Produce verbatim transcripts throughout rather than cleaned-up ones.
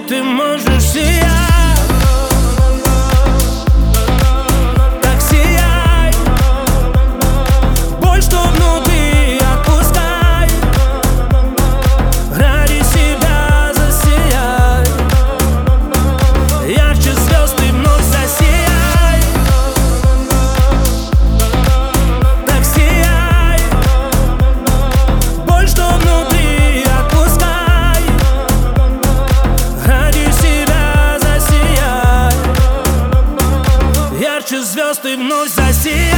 ты можешь сиять. Так сияй, боль, что внутри, отпускай. Ради себя засияй, ярче звезд ты вновь засияй. Так сияй, боль, что внутри, отпускай. Ради себя засияй, ярче звезд ты вновь засияй.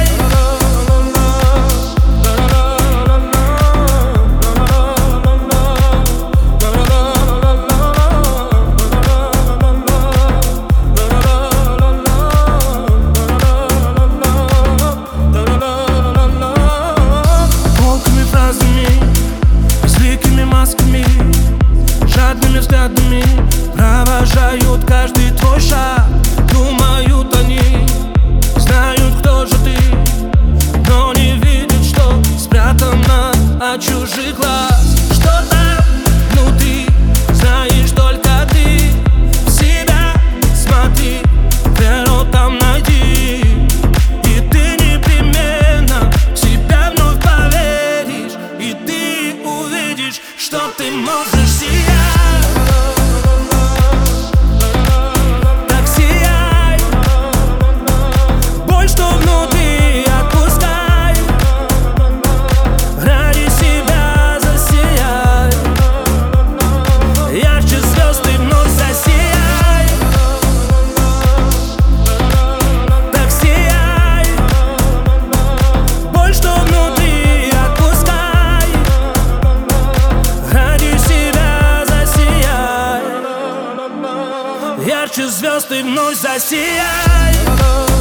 Колкими фразами, безликими масками, жадными взглядами провожают каждый твой шаг. Думают они, знают, кто же ты, но не видят, что спрятано от чужих глаз. Что там внутри, знаешь только ты. В себя смотри, веру там найди, и ты непременно в себя вновь поверишь, и ты увидишь, что ты можешь сиять. Ярче звезд ты вновь засияй.